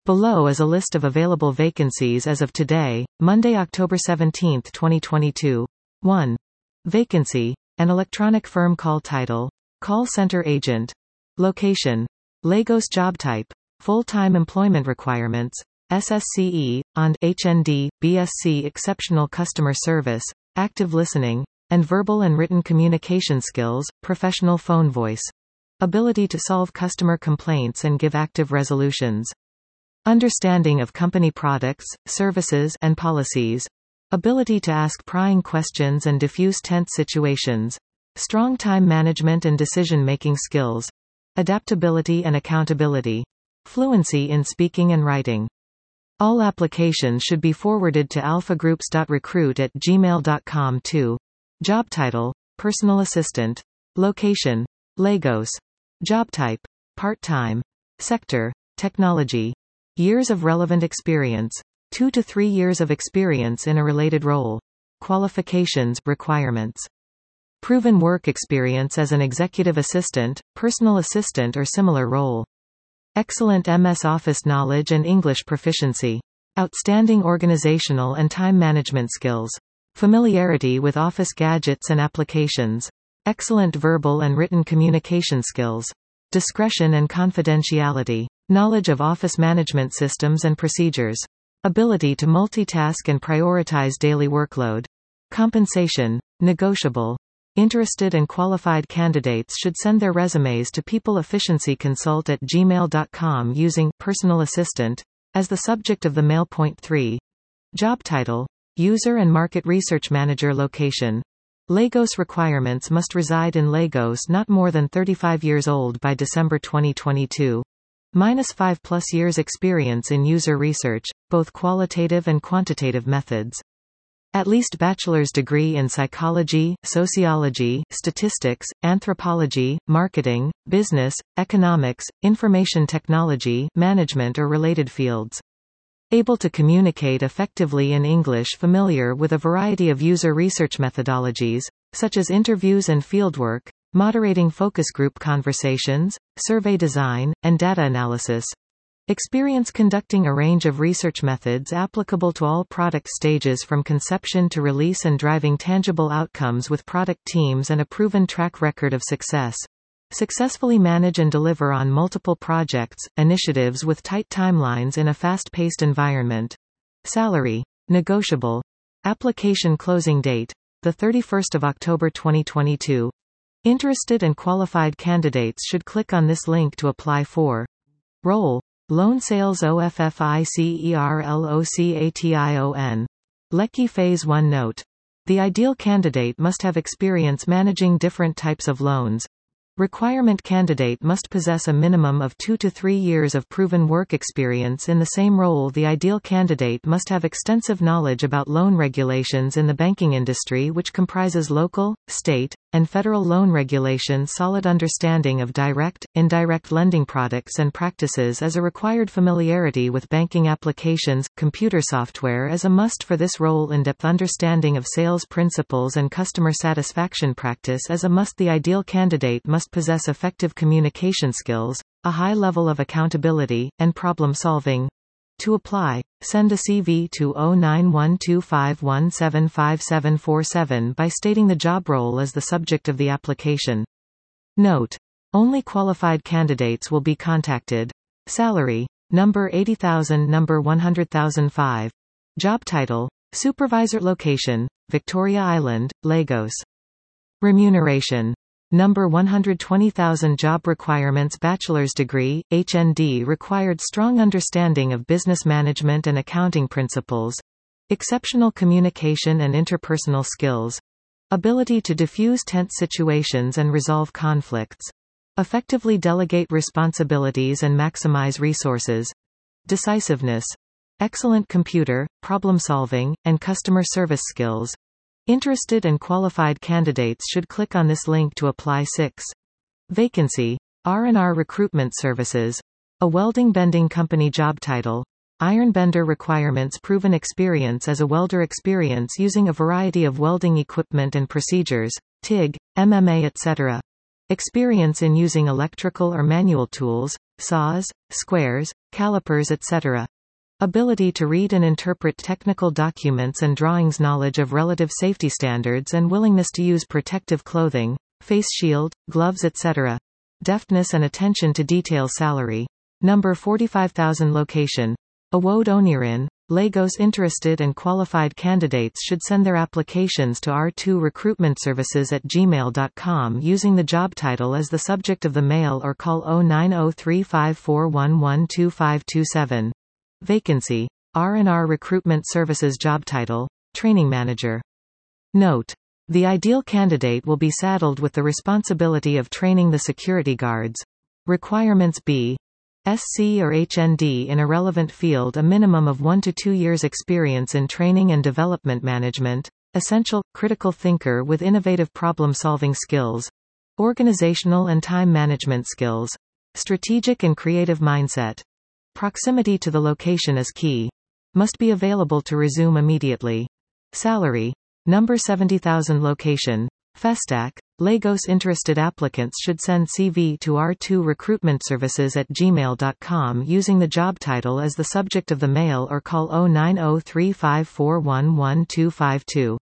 Below is a list of available vacancies as of today, Monday, October 17, 2022. 1. Vacancy. An electronic firm call title. Call center agent. Location. Lagos. Job type. Full-time employment requirements. SSCE, and HND, BSc. Exceptional customer service, active listening, and verbal and written communication skills, professional phone voice. Ability to solve customer complaints and give active resolutions. Understanding of company products, services, and policies. Ability to ask prying questions and diffuse tense situations. Strong time management and decision-making skills. Adaptability and accountability. Fluency in speaking and writing. All applications should be forwarded to alphagroups.recruit@gmail.com. 2. Job title. Personal assistant. Location. Lagos. Job type. Part-time. Sector. Technology. Years of relevant experience. 2 to 3 years of experience in a related role. Qualifications, requirements. Proven work experience as an executive assistant, personal assistant or similar role. Excellent MS Office knowledge and English proficiency. Outstanding organizational and time management skills. Familiarity with office gadgets and applications. Excellent verbal and written communication skills. Discretion and confidentiality. Knowledge of office management systems and procedures. Ability to multitask and prioritize daily workload. Compensation. Negotiable. Interested and qualified candidates should send their resumes to peopleefficiencyconsult@gmail.com using personal assistant as the subject of the mail. Point 3. Job title. User and Market Research Manager. Location. Lagos. Requirements must reside in Lagos, not more than 35 years old by December 2022. -5+ years experience in user research, both qualitative and quantitative methods. At least bachelor's degree in psychology, sociology, statistics, anthropology, marketing, business, economics, information technology, management or related fields. Able to communicate effectively in English, familiar with a variety of user research methodologies, such as interviews and fieldwork, moderating focus group conversations, survey design, and data analysis. Experience conducting a range of research methods applicable to all product stages from conception to release and driving tangible outcomes with product teams and a proven track record of success. Successfully manage and deliver on multiple projects, initiatives with tight timelines in a fast-paced environment. Salary. Negotiable. Application closing date. The 31st of October 2022. Interested and qualified candidates should click on this link to apply for. Role. Loan Sales Officerlocation. Lekki Phase 1. Note. The ideal candidate must have experience managing different types of loans. Requirement: candidate must possess a minimum of 2 to 3 years of proven work experience in the same role. The ideal candidate must have extensive knowledge about loan regulations in the banking industry, which comprises local, state, and federal loan regulations. Solid understanding of direct, indirect lending products and practices is a required. Familiarity with banking applications, computer software is a must for this role. In-depth understanding of sales principles and customer satisfaction practice is a must. The ideal candidate must possess effective communication skills, a high level of accountability, and problem solving. To apply, send a CV to 0912517747 by stating the job role as the subject of the application. Note: only qualified candidates will be contacted. Salary. Number 80,000, number 100,005. Job title. Supervisor. Location. Victoria Island, Lagos. Remuneration. Number 120,000. Job requirements: bachelor's degree, HND required, strong understanding of business management and accounting principles, exceptional communication and interpersonal skills, ability to diffuse tense situations and resolve conflicts, effectively delegate responsibilities and maximize resources, decisiveness, excellent computer, problem solving, and customer service skills. Interested and qualified candidates should click on this link to apply. 6. Vacancy. R&R Recruitment Services. A welding bending company. Job title. Iron bender. Requirements: proven experience as a welder, experience using a variety of welding equipment and procedures, TIG, MMA, etc. Experience in using electrical or manual tools, saws, squares, calipers etc. Ability to read and interpret technical documents and drawings, knowledge of relative safety standards and willingness to use protective clothing, face shield, gloves etc. Deftness and attention to detail. Salary. Number 45,000. Location. Awode Onirin. Lagos. Interested and qualified candidates should send their applications to R2 recruitmentservices@gmail.com using the job title as the subject of the mail or call 09035411227. Vacancy. R&R Recruitment Services. Job title: Training Manager. Note: the ideal candidate will be saddled with the responsibility of training the security guards. Requirements: B. SC or HND in a relevant field, a minimum of 1 to 2 years experience in training and development management. Essential, critical thinker with innovative problem-solving skills. Organizational and time management skills. Strategic and creative mindset. Proximity to the location is key. Must be available to resume immediately. Salary. Number 70,000. Location. Festac, Lagos. Interested applicants should send CV to R2 recruitmentservices@gmail.com using the job title as the subject of the mail or call 09035411252.